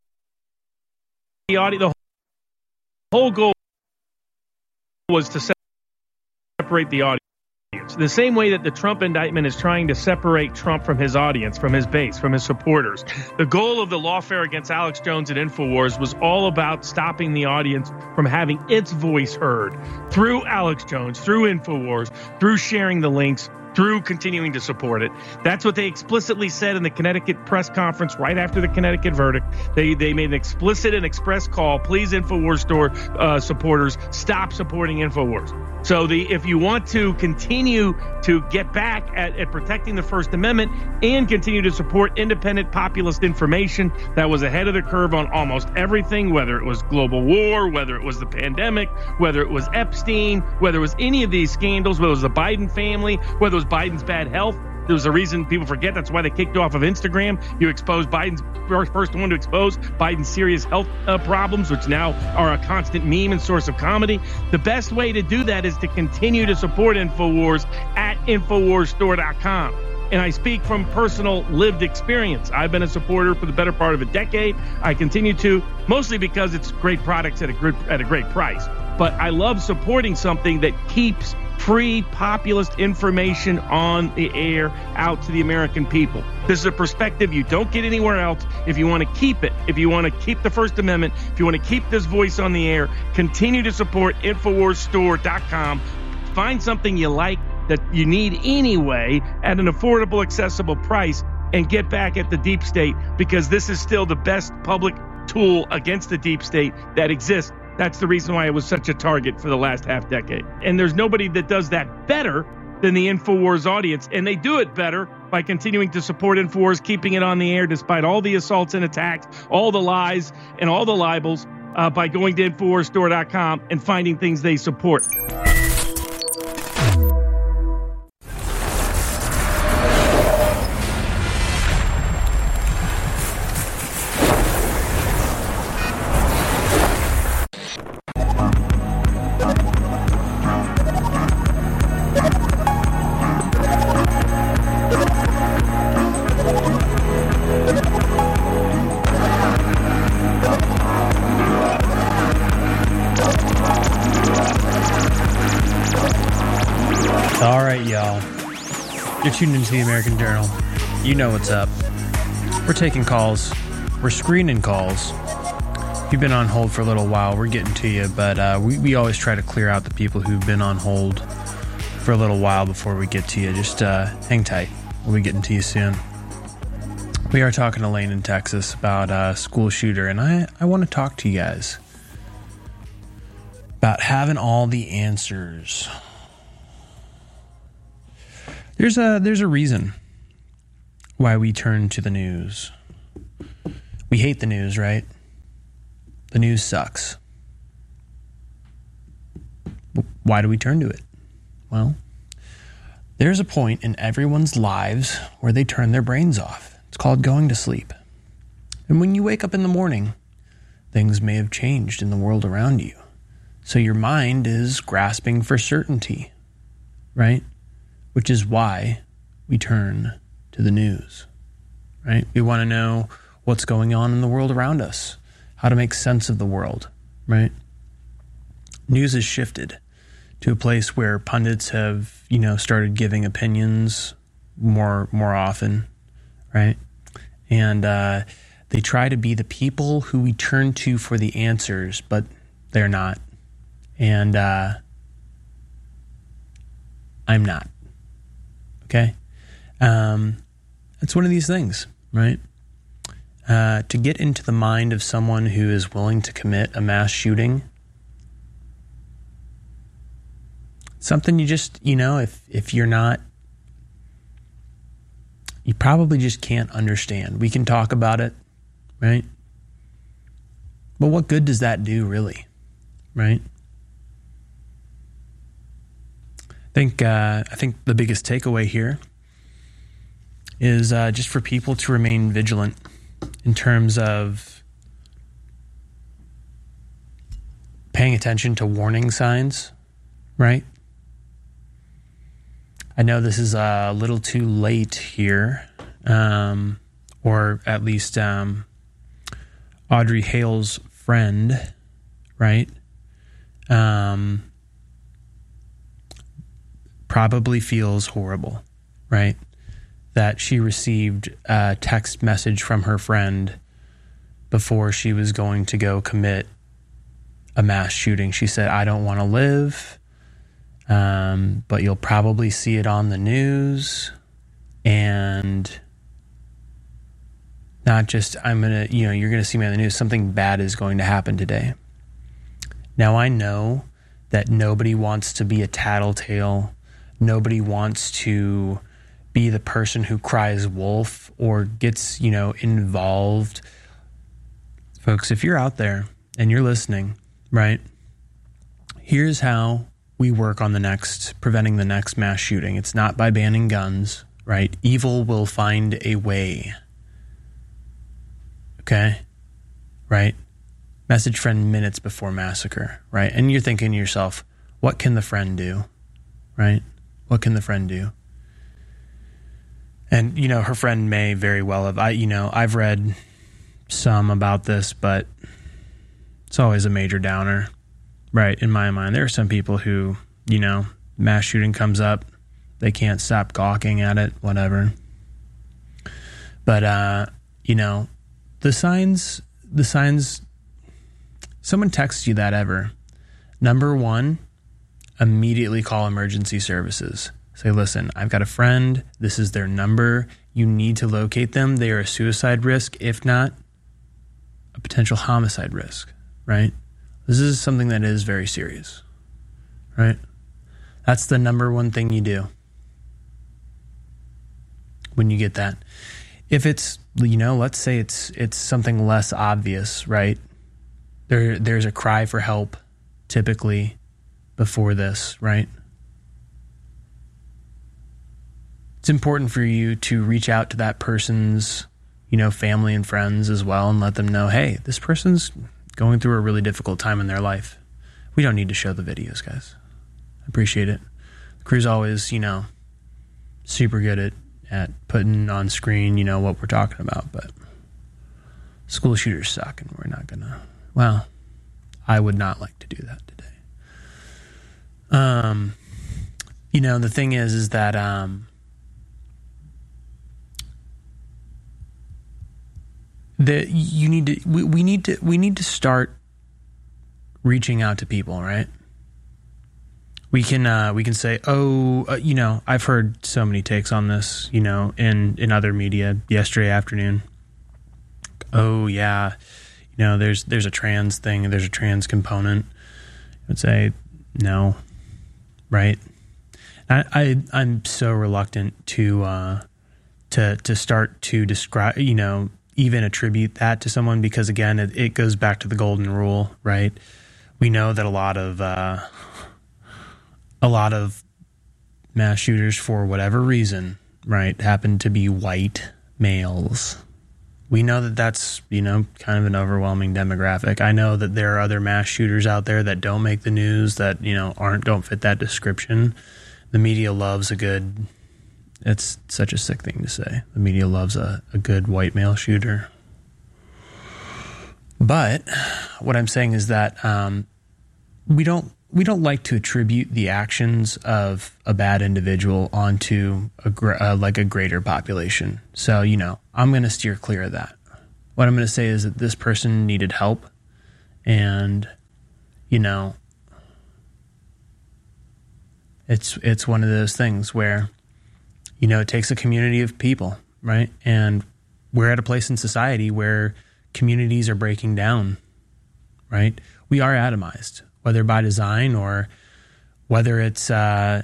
the audio. The whole goal was to separate the audience. The same way that the Trump indictment is trying to separate Trump from his audience, from his base, from his supporters. The goal of the lawfare against Alex Jones and InfoWars was all about stopping the audience from having its voice heard through Alex Jones, through InfoWars, through sharing the links, through continuing to support it. That's what they explicitly said in the Connecticut press conference right after the Connecticut verdict. They made an explicit and express call. Please, InfoWars store supporters, stop supporting InfoWars. So if you want to continue to get back at protecting the First Amendment and continue to support independent populist information that was ahead of the curve on almost everything, whether it was global war, whether it was the pandemic, whether it was Epstein, whether it was any of these scandals, whether it was the Biden family, whether it was Biden's bad health. There was a reason people forget. That's why they kicked off of Instagram. You exposed Biden's first one to expose Biden's serious health problems, which now are a constant meme and source of comedy. The best way to do that is to continue to support InfoWars at InfoWarsStore.com. And I speak from personal lived experience. I've been a supporter for the better part of a decade. I continue to, mostly because it's great products at a great price. But I love supporting something that keeps free populist information on the air out to the American people. This is a perspective you don't get anywhere else. If you want to keep it, if you want to keep the First Amendment, if you want to keep this voice on the air, continue to support InfoWarsStore.com. Find something you like that you need anyway at an affordable, accessible price, and get back at the deep state, because this is still the best public tool against the deep state that exists. That's the reason why it was such a target for the last half decade. And there's nobody that does that better than the InfoWars audience. And they do it better by continuing to support InfoWars, keeping it on the air despite all the assaults and attacks, all the lies and all the libels, by going to InfoWarsStore.com and finding things they support. You're tuned into the American Journal. You know what's up. We're taking calls. We're screening calls. If you've been on hold for a little while, we're getting to you, but we always try to clear out the people who've been on hold for a little while before we get to you. Just hang tight. We'll be getting to you soon. We are talking to Lane in Texas about a school shooter, and I want to talk to you guys about having all the answers. There's a reason why we turn to the news. We hate the news, right? The news sucks. Why do we turn to it? Well, there's a point in everyone's lives where they turn their brains off. It's called going to sleep. And when you wake up in the morning, things may have changed in the world around you. So your mind is grasping for certainty, right? Which is why we turn to the news, right? We want to know what's going on in the world around us, how to make sense of the world, right? News has shifted to a place where pundits have, started giving opinions more often, right? And they try to be the people who we turn to for the answers, but they're not. And I'm not. Okay? It's one of these things, right? To get into the mind of someone who is willing to commit a mass shooting, something you just, if you're not, you probably just can't understand. We can talk about it, right? But what good does that do, really, right? I think the biggest takeaway here is just for people to remain vigilant in terms of paying attention to warning signs, right? I know this is a little too late here, or at least Audrey Hale's friend, right? Probably feels horrible, right? That she received a text message from her friend before she was going to go commit a mass shooting. She said, I don't want to live. But you'll probably see it on the news, and not just you're gonna see me on the news. Something bad is going to happen today. Now I know that nobody wants to be a tattletale. Nobody wants to be the person who cries wolf or gets, involved. Folks, if you're out there and you're listening, right? Here's how we work on preventing the next mass shooting. It's not by banning guns, right? Evil will find a way. Okay? Right? Message friend minutes before massacre, right? And you're thinking to yourself, what can the friend do? Right? What can the friend do? And, her friend may very well have, I've read some about this, but it's always a major downer, right? In my mind, there are some people who, mass shooting comes up, they can't stop gawking at it, whatever. But, the signs, someone texts you that ever. Number one, immediately call emergency services. Say, listen, I've got a friend. This is their number. You need to locate them. They are a suicide risk, if not a potential homicide risk, right? This is something that is very serious, right? That's the number one thing you do when you get that. If it's, let's say it's something less obvious, right? There's a cry for help typically before this, right? It's important for you to reach out to that person's, family and friends as well and let them know, hey, this person's going through a really difficult time in their life. We don't need to show the videos, guys. I appreciate it. The crew's always, super good at putting on screen, what we're talking about, but school shooters suck and we're not gonna, I would not like to do that today. The thing is that, that we need to start reaching out to people, right? We can say, I've heard so many takes on this, in other media yesterday afternoon. Oh yeah, there's a trans thing, there's a trans component. I would say no, right? I'm so reluctant to start to describe, even attribute that to someone, because again, it goes back to the golden rule, right? We know that a lot of mass shooters, for whatever reason, right, happen to be white males. We know that that's, kind of an overwhelming demographic. I know that there are other mass shooters out there that don't make the news, that, don't fit that description. The media loves it's such a sick thing to say. The media loves a good white male shooter. But what I'm saying is that we don't like to attribute the actions of a bad individual onto a greater population. So, I'm going to steer clear of that. What I'm going to say is that this person needed help, and, it's one of those things where, it takes a community of people, right? And we're at a place in society where communities are breaking down, right? We are atomized, whether by design or whether it's an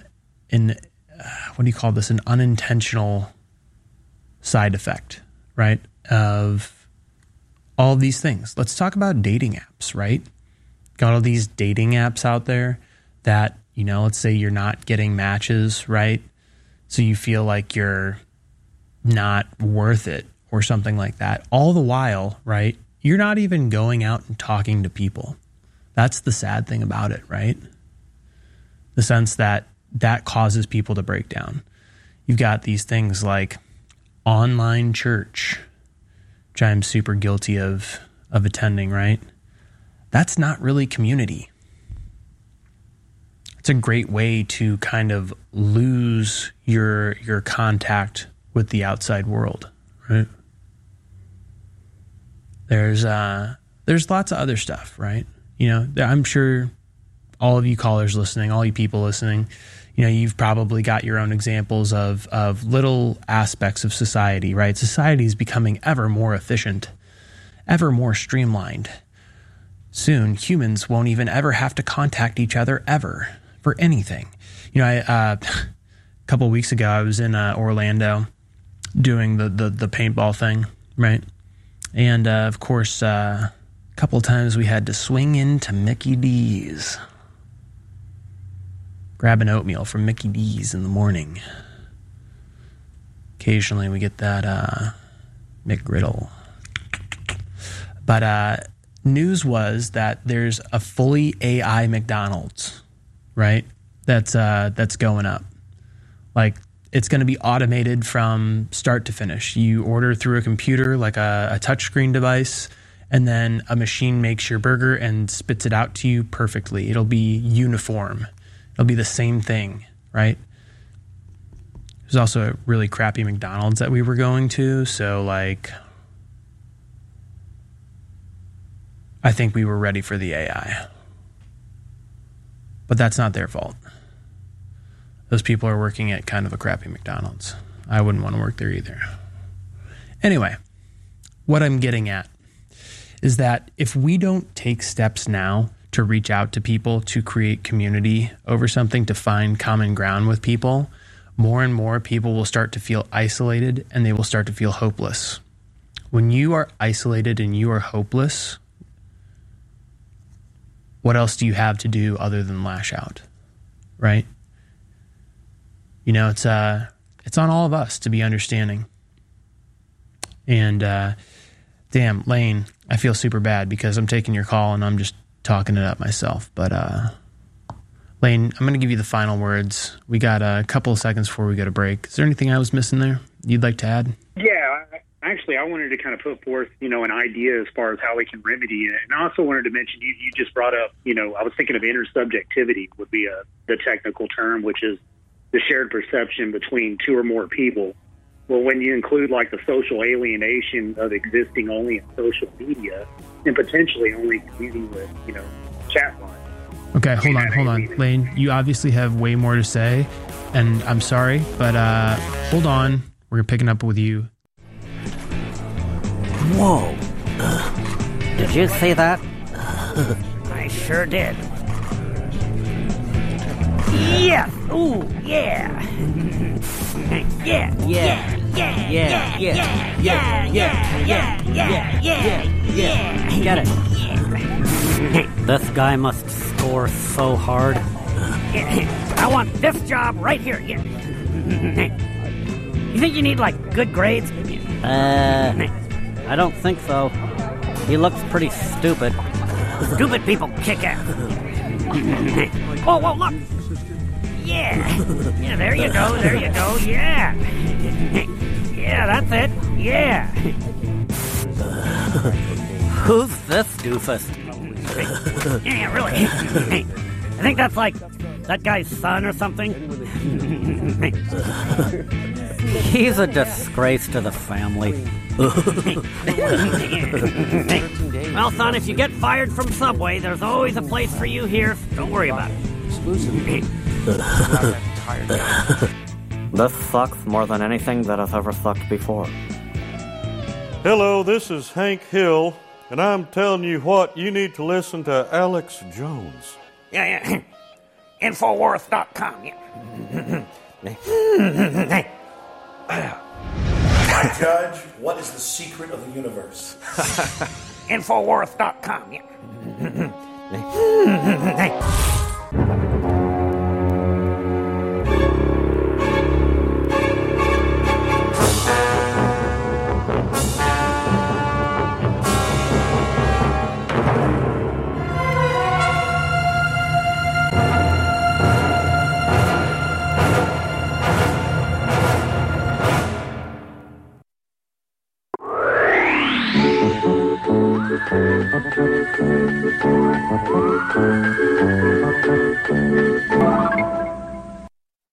unintentional side effect, right, of all these things. Let's talk about dating apps, right? Got all these dating apps out there that, let's say you're not getting matches, right? So you feel like you're not worth it or something like that. All the while, right, you're not even going out and talking to people. That's the sad thing about it, right? The sense that causes people to break down. You've got these things like online church, which I'm super guilty of attending, right? That's not really community. It's a great way to kind of lose your contact with the outside world, right? There's lots of other stuff, right? I'm sure all of you callers listening, all you people listening, you've probably got your own examples of little aspects of society, right? Society is becoming ever more efficient, ever more streamlined. Soon, humans won't even ever have to contact each other ever for anything. A couple of weeks ago, I was in Orlando doing the paintball thing, right? And of course, a couple of times we had to swing into Mickey D's. Grab an oatmeal from Mickey D's in the morning. Occasionally we get that McGriddle. But news was that there's a fully AI McDonald's, right? That's going up. Like, it's going to be automated from start to finish. You order through a computer, like a touchscreen device, and then a machine makes your burger and spits it out to you perfectly. It'll be uniform. It'll be the same thing, right? There's also a really crappy McDonald's that we were going to, so like, I think we were ready for the AI. But that's not their fault. Those people are working at kind of a crappy McDonald's. I wouldn't want to work there either. Anyway, what I'm getting at is that if we don't take steps now to reach out to people, to create community over something, to find common ground with people, more and more people will start to feel isolated and they will start to feel hopeless. When you are isolated and you are hopeless, what else do you have to do other than lash out, right? It's on all of us to be understanding. And damn, Lane, I feel super bad because I'm taking your call and I'm just talking it up myself. But Lane, I'm going to give you the final words. We got a couple of seconds before we go to break. Is there anything I was missing there you'd like to add? Yeah, actually, I wanted to kind of put forth, an idea as far as how we can remedy it. And I also wanted to mention, you just brought up, I was thinking of intersubjectivity would be the technical term, which is the shared perception between two or more people. Well, when you include like the social alienation of existing only in social media and potentially only commuting with, chat lines. Okay, hold on. Lane, you obviously have way more to say, and I'm sorry, but hold on. We're picking up with you. Whoa. Did you see that? I sure did. Yeah. Ooh, yeah. Yeah. Get it. This guy must score so hard. I want this job right here. You think you need, good grades? I don't think so. He looks pretty stupid. Stupid people kick ass. Whoa, look. Yeah, there you go, yeah. Yeah, that's it, yeah. Who's this doofus? Yeah, really. I think that's that guy's son or something. He's a disgrace to the family. Well, son, if you get fired from Subway, there's always a place for you here. So don't worry about it. This sucks more than anything that has ever sucked before. Hello, this is Hank Hill, and I'm telling you what, you need to listen to Alex Jones. Yeah. Infowars.com. My judge, what is the secret of the universe? Infowars.com.